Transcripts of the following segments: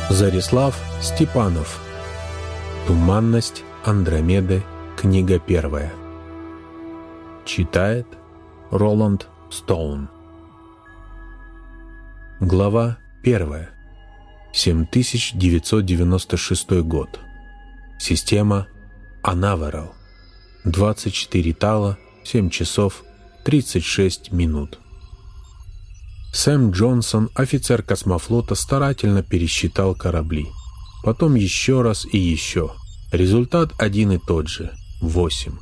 Зарислав Степанов. Туманность Андромеды. Книга 1. Читает Роланд Стоун. Глава 1. 7996 год. Система Анаверал. 24 Тала, 7 часов 36 минут. Сэм Джонсон, офицер космофлота, старательно пересчитал корабли. Потом еще раз и еще. Результат один и тот же — 8.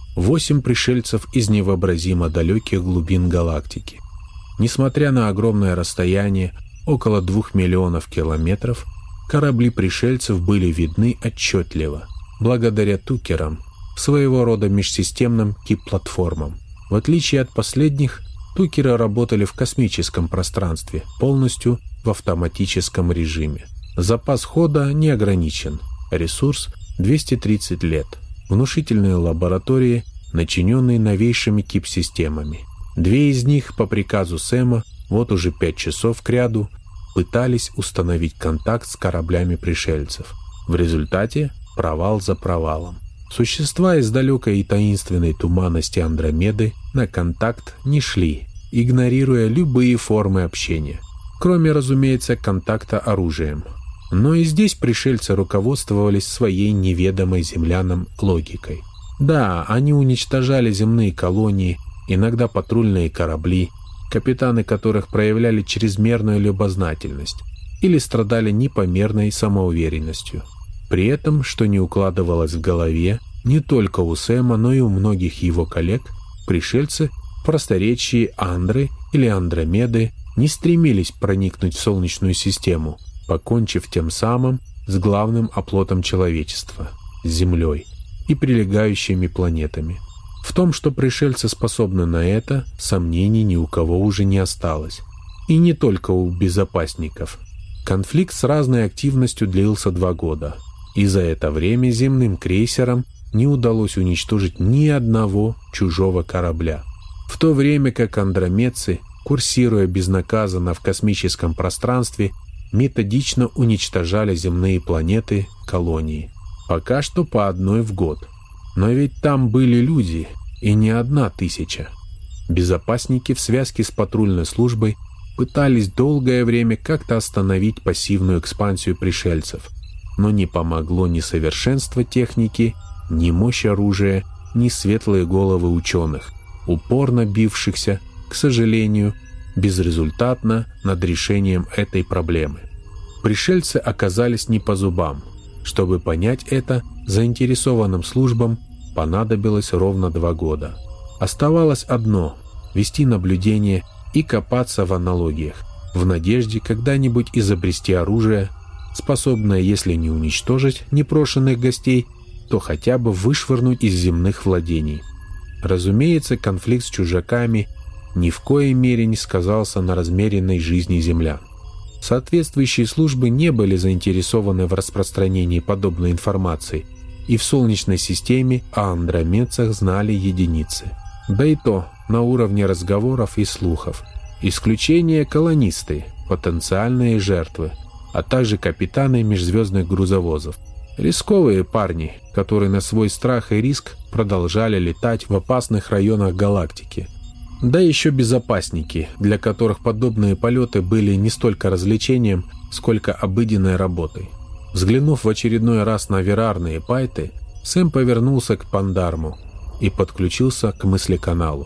8 пришельцев из невообразимо далеких глубин галактики. Несмотря на огромное расстояние, около 2 миллионов километров, корабли пришельцев были видны отчетливо, благодаря тукерам, своего рода межсистемным КИП-платформам. В отличие от последних, тукеры работали в космическом пространстве, полностью в автоматическом режиме. Запас хода не ограничен, ресурс — 230 лет. Внушительные лаборатории, начиненные новейшими КИП-системами. 2 из них по приказу Сэма вот уже 5 часов кряду пытались установить контакт с кораблями пришельцев. В результате провал за провалом. Существа из далекой и таинственной туманности Андромеды на контакт не шли, игнорируя любые формы общения, кроме, разумеется, контакта оружием. Но и здесь пришельцы руководствовались своей неведомой землянам логикой. Да, они уничтожали земные колонии, иногда патрульные корабли, капитаны которых проявляли чрезмерную любознательность или страдали непомерной самоуверенностью. При этом, что не укладывалось в голове, не только у Сэма, но и у многих его коллег, пришельцы в просторечии Андры или Андромеды не стремились проникнуть в Солнечную систему, покончив тем самым с главным оплотом человечества — Землей и прилегающими планетами. В том, что пришельцы способны на это, сомнений ни у кого уже не осталось. И не только у безопасников. Конфликт с разной активностью длился 2 года. И за это время земным крейсерам не удалось уничтожить ни одного чужого корабля. В то время как андромедцы, курсируя безнаказанно в космическом пространстве, методично уничтожали земные планеты, колонии. Пока что по одной в год. Но ведь там были люди, и не 1000. Безопасники в связке с патрульной службой пытались долгое время как-то остановить пассивную экспансию пришельцев, но не помогло ни совершенство техники, ни мощь оружия, ни светлые головы ученых, упорно бившихся, к сожалению, безрезультатно над решением этой проблемы. Пришельцы оказались не по зубам. Чтобы понять это, заинтересованным службам понадобилось ровно 2 года. Оставалось одно — вести наблюдение и копаться в аналогиях, в надежде когда-нибудь изобрести оружие, способное, если не уничтожить непрошенных гостей, то хотя бы вышвырнуть из земных владений. Разумеется, конфликт с чужаками ни в коей мере не сказался на размеренной жизни землян. Соответствующие службы не были заинтересованы в распространении подобной информации, и в Солнечной системе о андромедцах знали единицы. Да и то на уровне разговоров и слухов. Исключение — колонисты, потенциальные жертвы, а также капитаны межзвездных грузовозов. Рисковые парни, которые на свой страх и риск продолжали летать в опасных районах галактики. Да еще безопасники, для которых подобные полеты были не столько развлечением, сколько обыденной работой. Взглянув в очередной раз на верарные пайты, Сэм повернулся к Пандарму и подключился к мыслеканалу.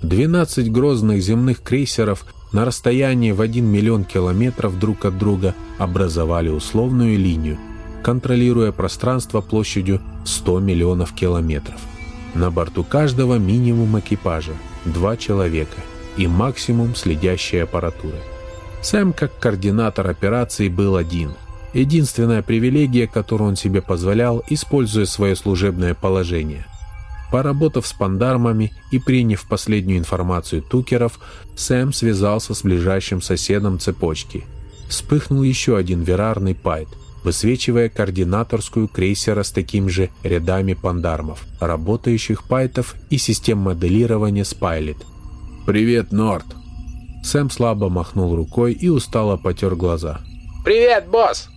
12 грозных земных крейсеров на расстоянии в 1 миллион километров друг от друга образовали условную линию, контролируя пространство площадью 100 миллионов километров. На борту каждого минимум экипажа — 2 человека и максимум следящей аппаратуры. Сэм, как координатор операции, был один. Единственная привилегия, которую он себе позволял, используя свое служебное положение. Поработав с пандармами и приняв последнюю информацию тукеров, Сэм связался с ближайшим соседом цепочки. Вспыхнул еще один верарный пайт, высвечивая координаторскую крейсера с такими же рядами пандармов, работающих пайтов и систем моделирования Spilot. «Привет, Норд!» Сэм слабо махнул рукой и устало потер глаза. «Привет, босс!»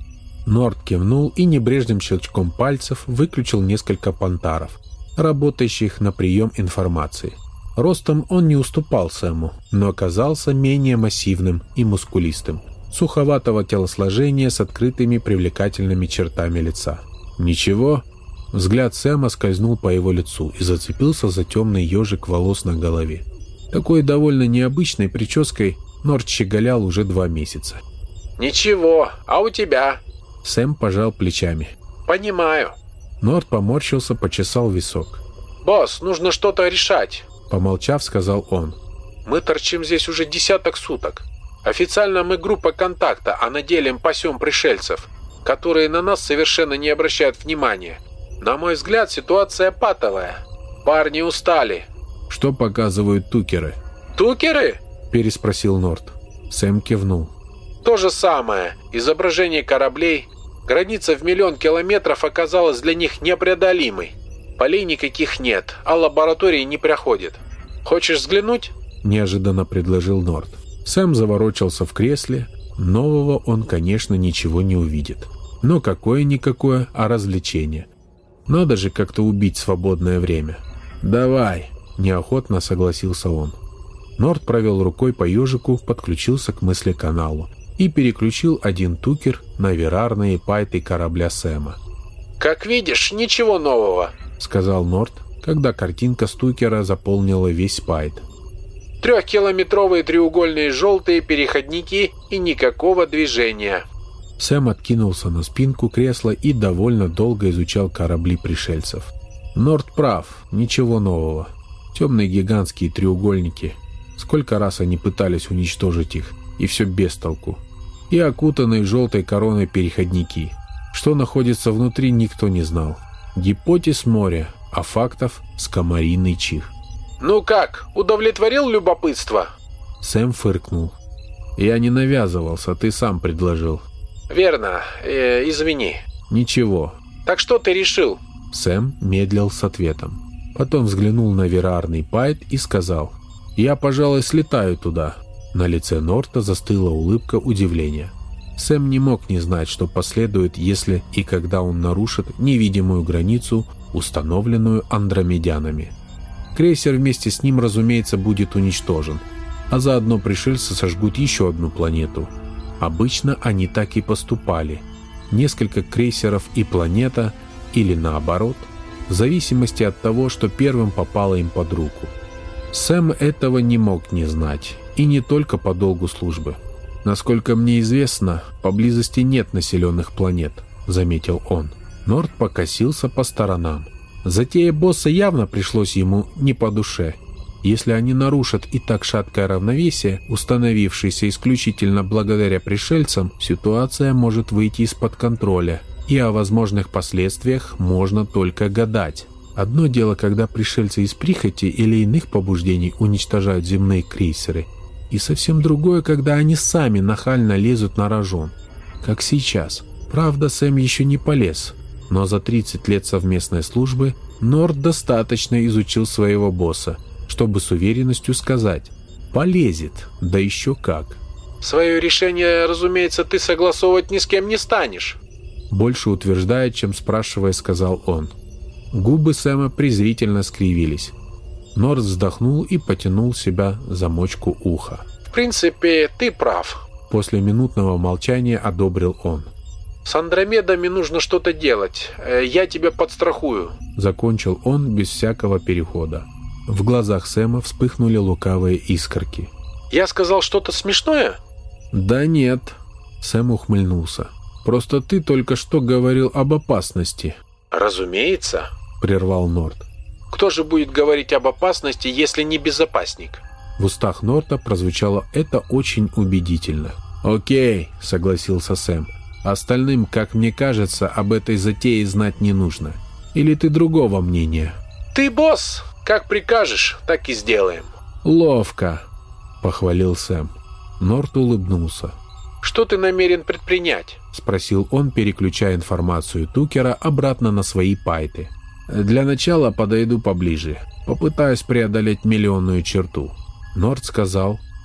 Норд кивнул и небрежным щелчком пальцев выключил несколько понтаров, работающих на прием информации. Ростом он не уступал Сэму, но оказался менее массивным и мускулистым, суховатого телосложения с открытыми привлекательными чертами лица. «Ничего?» Взгляд Сэма скользнул по его лицу и зацепился за темный ежик волос на голове. Такой довольно необычной прической Норд щеголял уже 2 месяца. «Ничего, а у тебя?» Сэм пожал плечами. «Понимаю». Норд поморщился, почесал висок. «Босс, нужно что-то решать», — помолчав, сказал он. «Мы торчим здесь уже 10 суток. Официально мы группа контакта, а на деле пасем пришельцев, которые на нас совершенно не обращают внимания. На мой взгляд, ситуация патовая. Парни устали». «Что показывают тукеры?» «Тукеры?» — переспросил Норд. Сэм кивнул. «То же самое. Изображение кораблей. Граница в 1 000 000 километров оказалась для них непреодолимой. Полей никаких нет, а лаборатории не проходит. Хочешь взглянуть?» — неожиданно предложил Норд. Сэм заворочался в кресле. Нового он, конечно, ничего не увидит. Но какое-никакое, а развлечение. Надо же как-то убить свободное время. «Давай!» — неохотно согласился он. Норд провел рукой по ежику, подключился к мыслеканалу и переключил один тукер на верарные пайты корабля Сэма. «Как видишь, ничего нового», — сказал Норд, когда картинка с тукера заполнила весь пайт. 3-километровые треугольные желтые переходники и никакого движения». Сэм откинулся на спинку кресла и довольно долго изучал корабли пришельцев. Норд прав, ничего нового. Темные гигантские треугольники. Сколько раз они пытались уничтожить их, и все без толку. И окутанные желтой короной переходники. Что находится внутри, никто не знал. Гипотез море, а фактов скоморийный чих. «Ну как, удовлетворил любопытство?» Сэм фыркнул. «Я не навязывался, ты сам предложил». «Верно. Извини». «Ничего». «Так что ты решил?» Сэм медлил с ответом. Потом взглянул на верарный пайт и сказал: «Я, пожалуй, слетаю туда». На лице Норта застыла улыбка удивления. Сэм не мог не знать, что последует, если и когда он нарушит невидимую границу, установленную андромедянами. Крейсер вместе с ним, разумеется, будет уничтожен, а заодно пришельцы сожгут еще одну планету. Обычно они так и поступали. Несколько крейсеров и планета, или наоборот, в зависимости от того, что первым попало им под руку. Сэм этого не мог не знать, и не только по долгу службы. «Насколько мне известно, поблизости нет населенных планет», — заметил он. Норд покосился по сторонам. Затея босса явно пришлось ему не по душе. Если они нарушат и так шаткое равновесие, установившееся исключительно благодаря пришельцам, ситуация может выйти из-под контроля, и о возможных последствиях можно только гадать. Одно дело, когда пришельцы из прихоти или иных побуждений уничтожают земные крейсеры, и совсем другое, когда они сами нахально лезут на рожон. Как сейчас. Правда, Сэм еще не полез, но за 30 лет совместной службы Норд достаточно изучил своего босса, чтобы с уверенностью сказать: полезет, да еще как. «Свое решение, разумеется, ты согласовывать ни с кем не станешь», — больше утверждая, чем спрашивая, сказал он. Губы Сэма презрительно скривились. Норд вздохнул и потянул себя за мочку уха. «В принципе, ты прав», — после минутного молчания одобрил он. «С Андромедами нужно что-то делать. Я тебя подстрахую», — закончил он без всякого перехода. В глазах Сэма вспыхнули лукавые искорки. «Я сказал что-то смешное?» «Да нет», — Сэм ухмыльнулся. «Просто ты только что говорил об опасности». «Разумеется», — прервал Норд. «Кто же будет говорить об опасности, если не безопасник?» В устах Норда прозвучало это очень убедительно. «Окей», — согласился Сэм. «Остальным, как мне кажется, об этой затее знать не нужно. Или ты другого мнения?» «Ты босс! Как прикажешь, так и сделаем». «Ловко», — похвалил Сэм. Норд улыбнулся. «Что ты намерен предпринять?» — спросил он, переключая информацию Тукера обратно на свои пайты. «Для начала подойду поближе. Попытаюсь преодолеть миллионную черту». Норд сказал: